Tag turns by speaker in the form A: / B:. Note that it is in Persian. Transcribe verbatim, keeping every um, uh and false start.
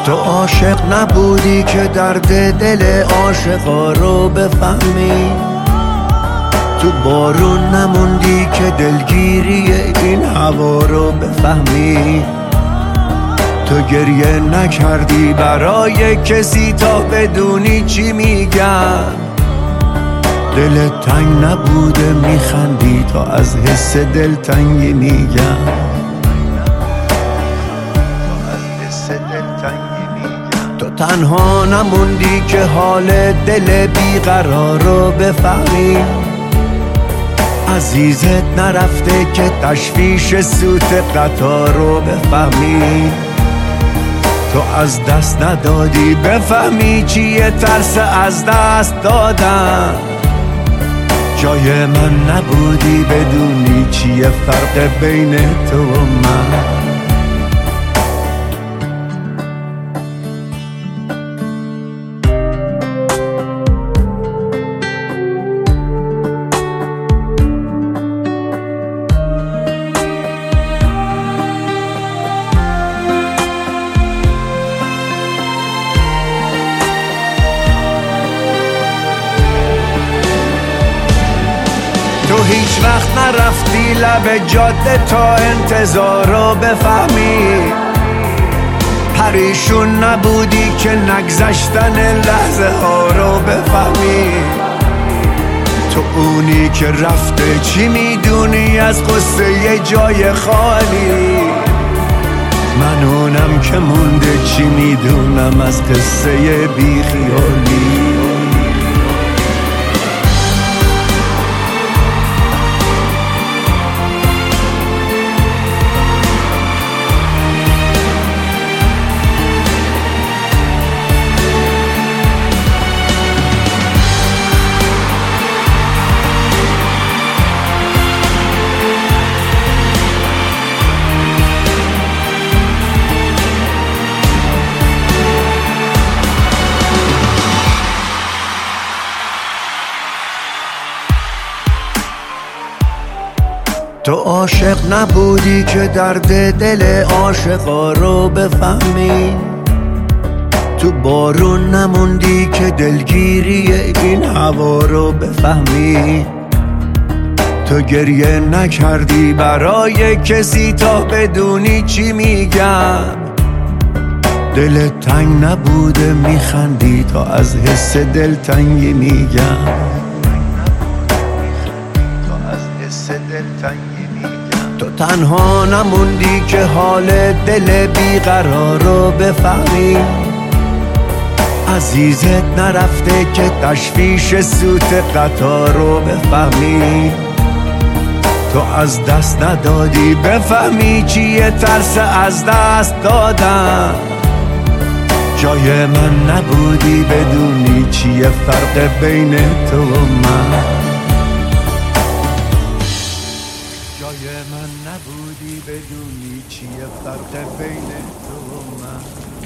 A: تو عاشق نبودی که درد دل عاشقا رو بفهمی، تو بارون نموندی که دلگیری این هوا رو بفهمی، تو گریه نکردی برای کسی تا بدونی چی میگم، دلت تنگ نبوده میخندی تا از حس دلتنگی میگم. تو تنها نموندی که حال دل بیقرار رو بفهمی، عزیزت نرفته که تشویش سوت قطار رو بفهمی، تو از دست ندادی بفهمی چیه ترس از دست دادن، جای من نبودی بدونی چیه فرق بین تو و من. تو هیچ وقت نرفتی لب جاده تا انتظار رو بفهمی، پریشون نبودی که نگذشتن لحظه ها رو بفهمی، تو اونی که رفته چی میدونی از قصه یه جای خالی، من اونم که مونده چی میدونم از قصه بی خیالی. تو عاشق نبودی که درد دل عاشقا رو بفهمی، تو بارون نموندی که دلگیری این هوا رو بفهمی، تو گریه نکردی برای کسی تا بدونی چی میگم، دلت تنگ نبوده میخندی تا از حس دلتنگی میگم. تو تنها نموندی که حال دل بیقرار رو بفهمی، عزیزت نرفته که تشویش سوت قطار رو بفهمی، تو از دست ندادی بفهمی چیه ترس از دست دادن، جای من نبودی بدونی چیه فرق بین تو و من، جای من نبودی بدونی چیه فرق بین تو و من.